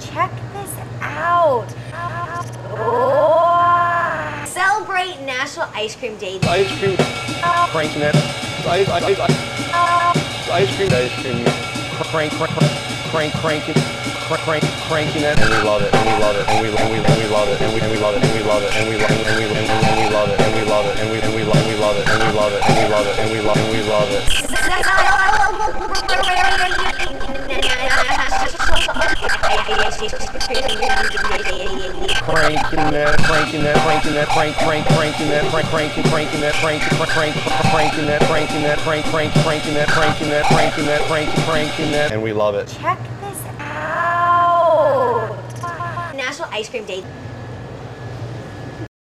Check this out. Oh. Celebrate National Ice Cream Day. Ice cream. Cranking it. Ice cream. Cranking it, and we love it, and we love it, and we love it, and we love it, and we love it, and we love it, and we love it, and we love it, and we love it, and we love it, and we love it, and we love it, and we love it. Cranking that, cranking that, cranking that, cranking that, cranking that, cranking that, and we love it. Check this out. National Ice Cream Day.